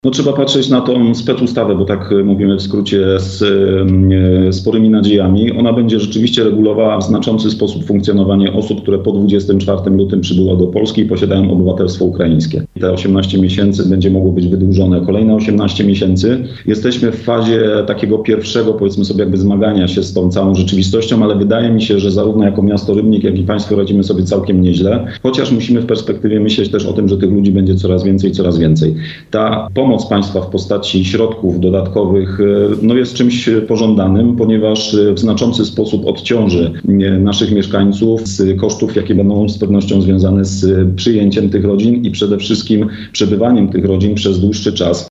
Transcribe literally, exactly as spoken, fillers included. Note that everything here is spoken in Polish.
No, trzeba patrzeć na tą specustawę, bo tak mówimy w skrócie, z e, sporymi nadziejami. Ona będzie rzeczywiście regulowała w znaczący sposób funkcjonowanie osób, które po dwudziestego czwartego lutego przybyło do Polski i posiadają obywatelstwo ukraińskie. Te osiemnaście miesięcy będzie mogło być wydłużone kolejne osiemnaście miesięcy. Jesteśmy w fazie takiego pierwszego, powiedzmy sobie, jakby zmagania się z tą całą rzeczywistością, ale wydaje mi się, że zarówno jako miasto Rybnik, jak i państwo radzimy sobie całkiem nieźle, chociaż musimy w perspektywie myśleć też o tym, że tych ludzi będzie coraz więcej, coraz więcej. Ta pomoc państwa w postaci środków dodatkowych no jest czymś pożądanym, ponieważ w znaczący sposób odciąży naszych mieszkańców z kosztów, jakie będą z pewnością związane z przyjęciem tych rodzin i przede wszystkim przebywaniem tych rodzin przez dłuższy czas.